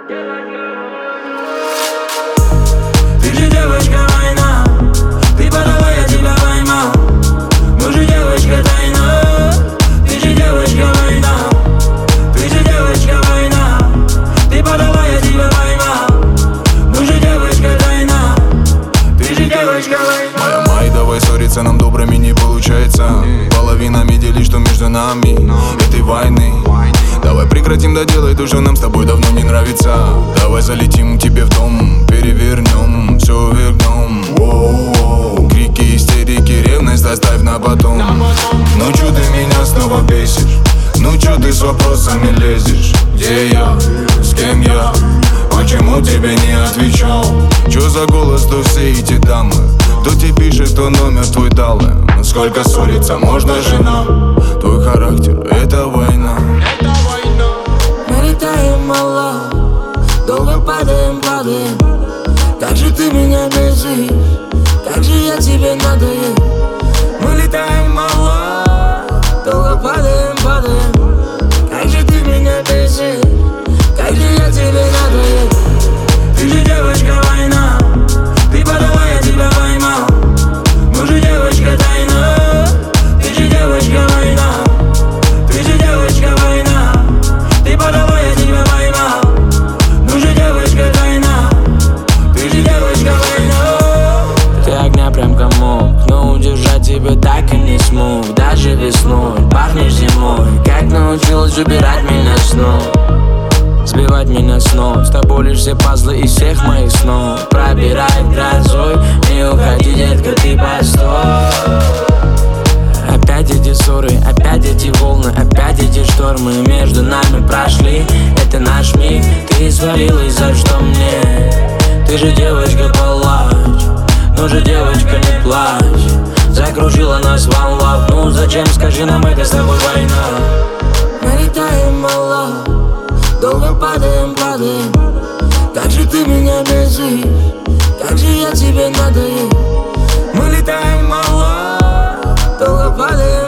Ты же девочка война, ты подала, я тебя поймал. Мы же девочка тайна, ты же девочка война. Ты же девочка война, ты подала, я тебя поймал. Мы же девочка тайна, ты же девочка война. Моя май, давай ссориться, нам добрыми не получается. Половинами делить, что между нами этой войны. Давай прекратим доделать то, что нам с тобой давно не нравится. Давай залетим тебе в дом, перевернем, все вверх дном. Воу-воу. Крики, истерики, ревность оставь на потом. Ну чё ты меня снова бесишь? Ну чё ты с вопросами лезешь? Где я? С кем я? Почему тебе не отвечал? Чё за голос, то все эти дамы? Кто тебе пишет, кто номер твой дал? Сколько ссориться можно, жена? Твой характер — это война. Мы летаем мало, долго падаем. Как же ты меня бесишь, как же я тебе надоел. Мы летаем мало, долго падаем. Как же ты меня бесишь, как же я тебе надоел. Ты же девочка война, ты подала, я тебя поймал. Мы же девочка тайна, ты же девочка война. Ты же девочка война, ты подала, я тебя поймал. Мы же девочка тайна, ты же девочка война. Ты огня прям комок, но удержать тебя так и не смог. Даже весной, пахнешь зимой. Как научилась убирать меня снова, сбивать меня с ног. С тобой лишь все пазлы из всех моих снов. Пробирает грозой, не уходи, детка, ты постой. Опять эти ссоры, опять эти волны, опять эти штормы между нами прошли. Это наш миг, ты свалилась, за что мне? Ты же девочка, палач, ну же девочка, не плачь. Закружила нас one love, ну зачем, скажи нам, это с тобой война. Мы летаем мало, долго падаем. Как же ты меня бесишь, как же я тебе надоел. Мы летаем мало, долго падаем.